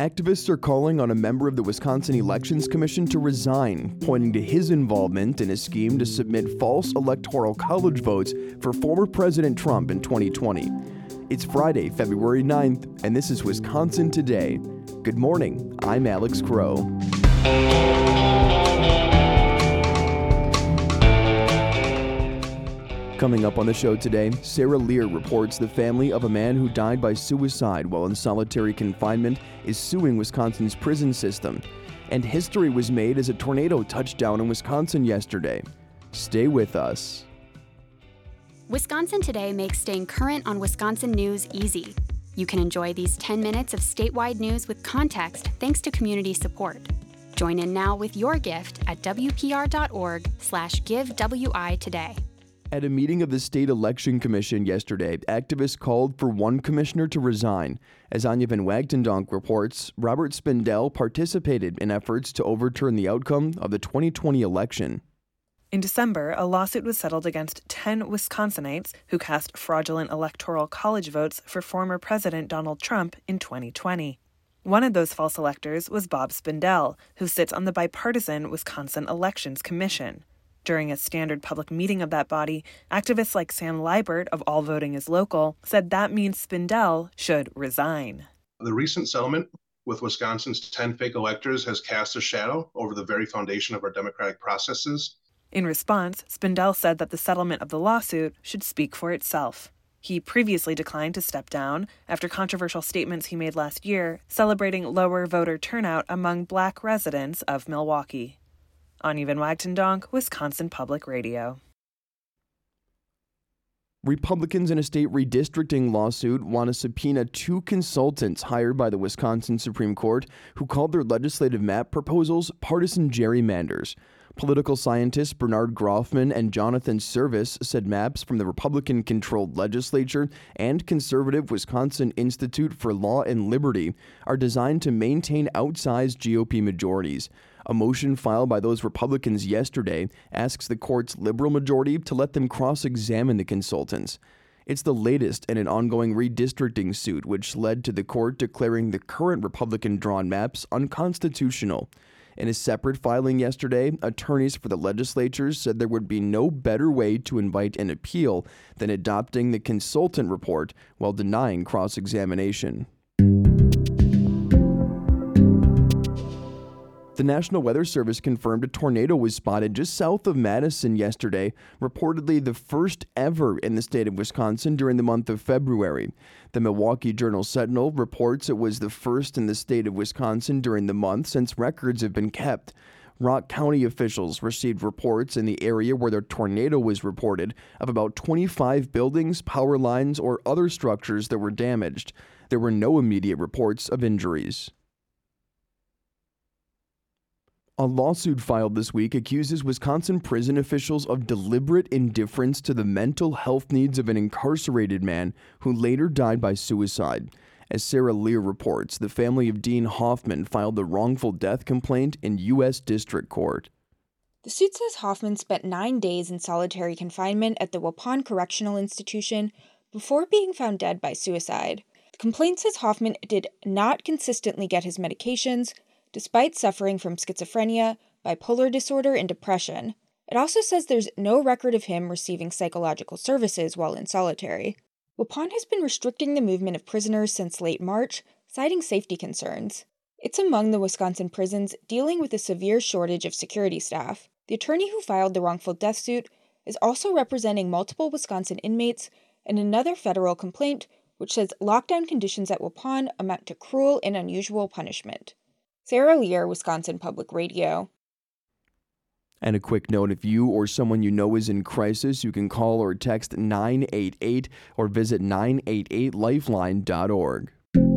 Activists are calling on a member of the Wisconsin Elections Commission to resign, pointing to his involvement in a scheme to submit false electoral college votes for former President Trump in 2020. It's Friday, February 9th, and this is Wisconsin Today. Good morning, I'm Alex Crow. Coming up on the show today, Sarah Lear reports the family of a man who died by suicide while in solitary confinement is suing Wisconsin's prison system. And history was made as a tornado touched down in Wisconsin yesterday. Stay with us. Wisconsin Today makes staying current on Wisconsin news easy. You can enjoy these 10 minutes of statewide news with context thanks to community support. Join in now with your gift at wpr.org/giveWI today. At a meeting of the State Election Commission yesterday, activists called for one commissioner to resign. As Anya Van Wagtendonk reports, Robert Spindell participated in efforts to overturn the outcome of the 2020 election. In December, a lawsuit was settled against 10 Wisconsinites who cast fraudulent electoral college votes for former President Donald Trump in 2020. One of those false electors was Bob Spindell, who sits on the bipartisan Wisconsin Elections Commission. During a standard public meeting of that body, activists like Sam Liebert of All Voting is Local said that means Spindell should resign. The recent settlement with Wisconsin's 10 fake electors has cast a shadow over the very foundation of our democratic processes. In response, Spindell said that the settlement of the lawsuit should speak for itself. He previously declined to step down after controversial statements he made last year celebrating lower voter turnout among Black residents of Milwaukee. Anya Van Wagtendonk, Wisconsin Public Radio. Republicans in a state redistricting lawsuit want to subpoena two consultants hired by the Wisconsin Supreme Court who called their legislative map proposals partisan gerrymanders. Political scientists Bernard Groffman and Jonathan Service said maps from the Republican-controlled legislature and conservative Wisconsin Institute for Law and Liberty are designed to maintain outsized GOP majorities. A motion filed by those Republicans yesterday asks the court's liberal majority to let them cross-examine the consultants. It's the latest in an ongoing redistricting suit which led to the court declaring the current Republican-drawn maps unconstitutional. In a separate filing yesterday, attorneys for the legislatures said there would be no better way to invite an appeal than adopting the consultant report while denying cross-examination. The National Weather Service confirmed a tornado was spotted just south of Madison yesterday, reportedly the first ever in the state of Wisconsin during the month of February. The Milwaukee Journal-Sentinel reports it was the first in the state of Wisconsin during the month since records have been kept. Rock County officials received reports in the area where the tornado was reported of about 25 buildings, power lines, or other structures that were damaged. There were no immediate reports of injuries. A lawsuit filed this week accuses Wisconsin prison officials of deliberate indifference to the mental health needs of an incarcerated man who later died by suicide. As Sarah Lear reports, the family of Dean Hoffman filed the wrongful death complaint in U.S. District Court. The suit says Hoffman spent 9 days in solitary confinement at the Waupun Correctional Institution before being found dead by suicide. The complaint says Hoffman did not consistently get his medications, despite suffering from schizophrenia, bipolar disorder, and depression. It also says there's no record of him receiving psychological services while in solitary. Waupun has been restricting the movement of prisoners since late March, citing safety concerns. It's among the Wisconsin prisons dealing with a severe shortage of security staff. The attorney who filed the wrongful death suit is also representing multiple Wisconsin inmates in another federal complaint, which says lockdown conditions at Waupun amount to cruel and unusual punishment. Sarah Lear, Wisconsin Public Radio. And a quick note, if you or someone you know is in crisis, you can call or text 988 or visit 988lifeline.org.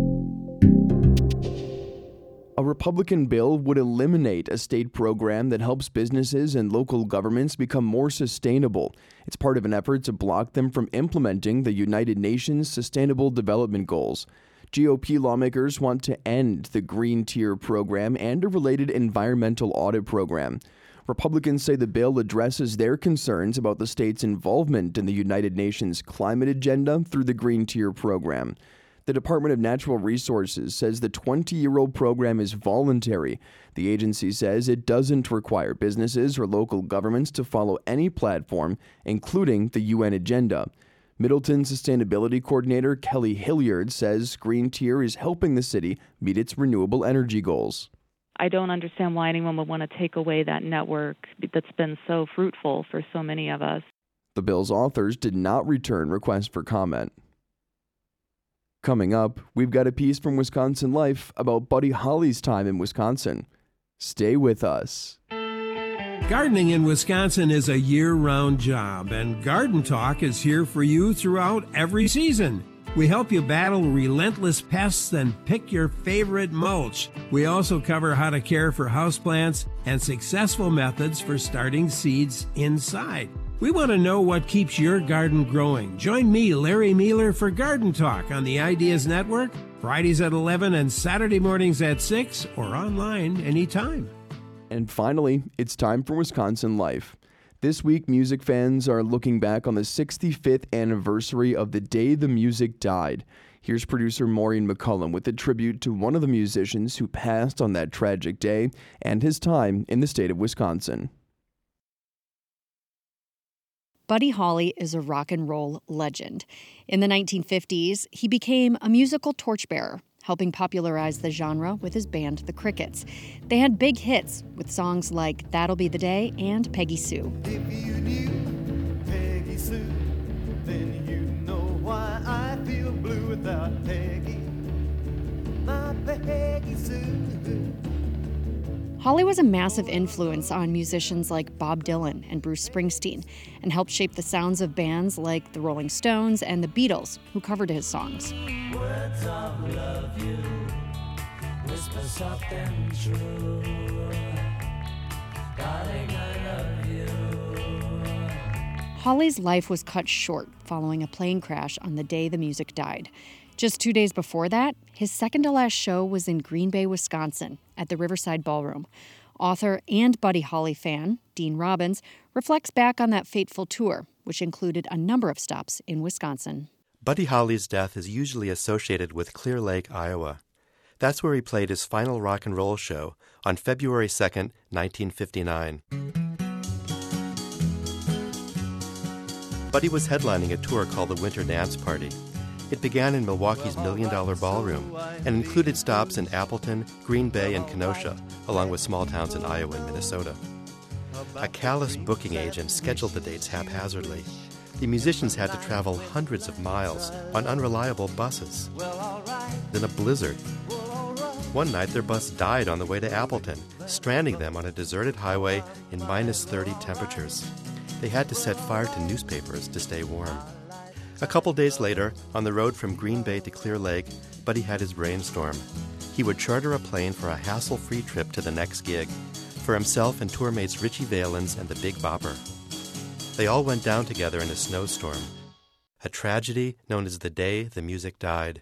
A Republican bill would eliminate a state program that helps businesses and local governments become more sustainable. It's part of an effort to block them from implementing the United Nations Sustainable Development Goals. GOP lawmakers want to end the Green Tier program and a related environmental audit program. Republicans say the bill addresses their concerns about the state's involvement in the United Nations climate agenda through the Green Tier program. The Department of Natural Resources says the 20-year-old program is voluntary. The agency says it doesn't require businesses or local governments to follow any platform, including the UN agenda. Middleton Sustainability Coordinator Kelly Hilliard says Green Tier is helping the city meet its renewable energy goals. I don't understand why anyone would want to take away that network that's been so fruitful for so many of us. The bill's authors did not return requests for comment. Coming up, we've got a piece from Wisconsin Life about Buddy Holly's time in Wisconsin. Stay with us. Gardening in Wisconsin is a year-round job, and Garden Talk is here for you throughout every season. We help you battle relentless pests and pick your favorite mulch. We also cover how to care for houseplants and successful methods for starting seeds inside. We want to know what keeps your garden growing. Join me, Larry Mueller, for Garden Talk on the Ideas Network, Fridays at 11 and Saturday mornings at 6, or online anytime. And finally, it's time for Wisconsin Life. This week, music fans are looking back on the 65th anniversary of the day the music died. Here's producer Maureen McCullum with a tribute to one of the musicians who passed on that tragic day and his time in the state of Wisconsin. Buddy Holly is a rock and roll legend. In the 1950s, he became a musical torchbearer, helping popularize the genre with his band, The Crickets. They had big hits with songs like That'll Be the Day and Peggy Sue. If you knew Peggy Sue, then you know why I feel blue without Peggy, my Peggy Sue. Holly was a massive influence on musicians like Bob Dylan and Bruce Springsteen, and helped shape the sounds of bands like the Rolling Stones and the Beatles, who covered his songs. Words of love you, whisper something true, darling, I love you. Holly's life was cut short following a plane crash on the day the music died. Just 2 days before that, his second-to-last show was in Green Bay, Wisconsin, at the Riverside Ballroom. Author and Buddy Holly fan, Dean Robbins, reflects back on that fateful tour, which included a number of stops in Wisconsin. Buddy Holly's death is usually associated with Clear Lake, Iowa. That's where he played his final rock and roll show on February 2nd, 1959. Buddy was headlining a tour called the Winter Dance Party. It began in Milwaukee's $1 Million Ballroom and included stops in Appleton, Green Bay, and Kenosha, along with small towns in Iowa and Minnesota. A callous booking agent scheduled the dates haphazardly. The musicians had to travel hundreds of miles on unreliable buses. Then a blizzard. One night their bus died on the way to Appleton, stranding them on a deserted highway in -30 temperatures. They had to set fire to newspapers to stay warm. A couple days later, on the road from Green Bay to Clear Lake, Buddy had his brainstorm. He would charter a plane for a hassle-free trip to the next gig, for himself and tourmates Richie Valens and the Big Bopper. They all went down together in a snowstorm, a tragedy known as the day the music died.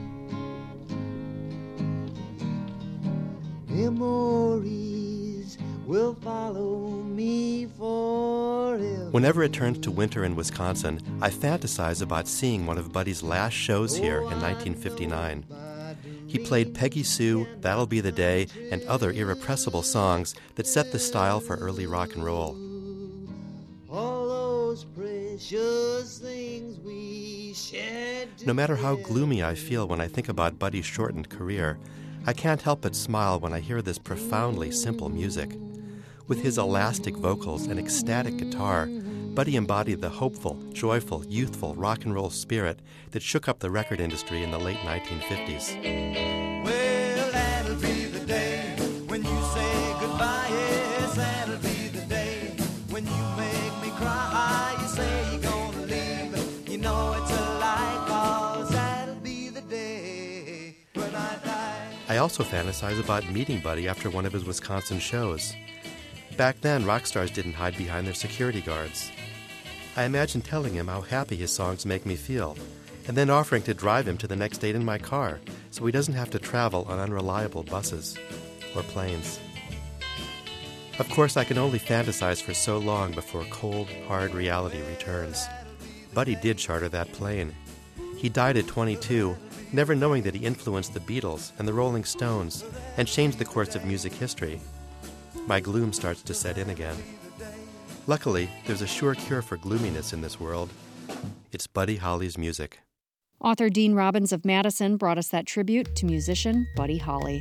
Memories will follow me forever. Whenever it turns to winter in Wisconsin, I fantasize about seeing one of Buddy's last shows here in 1959. He played Peggy Sue, That'll Be the Day, and other irrepressible songs that set the style for early rock and roll. All those precious things we shared. No matter how gloomy I feel when I think about Buddy's shortened career, I can't help but smile when I hear this profoundly simple music. With his elastic vocals and ecstatic guitar, Buddy embodied the hopeful, joyful, youthful rock and roll spirit that shook up the record industry in the late 1950s. Well, that'll be the day when you say goodbye. Yes, that'll be the day when you make me cry. You say you're gonna leave, you know it's a lie, 'cause that'll be the day when I die. I also fantasize about meeting Buddy after one of his Wisconsin shows. Back then, rock stars didn't hide behind their security guards. I imagine telling him how happy his songs make me feel, and then offering to drive him to the next date in my car so he doesn't have to travel on unreliable buses or planes. Of course, I can only fantasize for so long before cold, hard reality returns. Buddy did charter that plane. He died at 22, never knowing that he influenced the Beatles and the Rolling Stones and changed the course of music history. My gloom starts to set in again. Luckily, there's a sure cure for gloominess in this world. It's Buddy Holly's music. Author Dean Robbins of Madison brought us that tribute to musician Buddy Holly.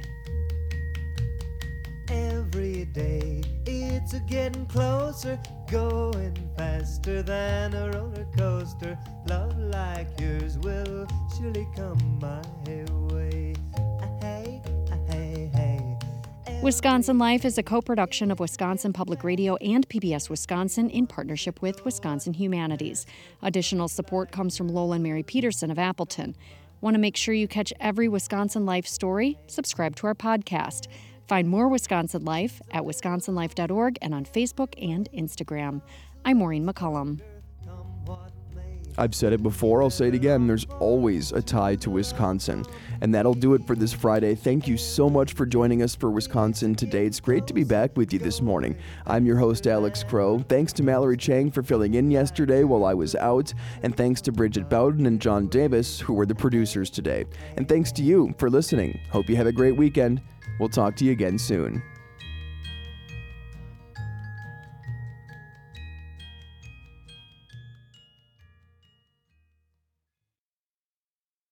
Every day it's a getting closer, going faster than a roller coaster. Love like yours will surely come my way. Hey, hey, hey. Wisconsin Life is a co-production of Wisconsin Public Radio and PBS Wisconsin in partnership with Wisconsin Humanities. Additional support comes from Lola and Mary Peterson of Appleton. Want to make sure you catch every Wisconsin Life story? Subscribe to our podcast. Find more Wisconsin Life at wisconsinlife.org and on Facebook and Instagram. I'm Maureen McCullum. I've said it before, I'll say it again, there's always a tie to Wisconsin. And that'll do it for this Friday. Thank you so much for joining us for Wisconsin Today. It's great to be back with you this morning. I'm your host, Alex Crow. Thanks to Mallory Chang for filling in yesterday while I was out. And thanks to Bridget Bowden and John Davis, who were the producers today. And thanks to you for listening. Hope you have a great weekend. We'll talk to you again soon.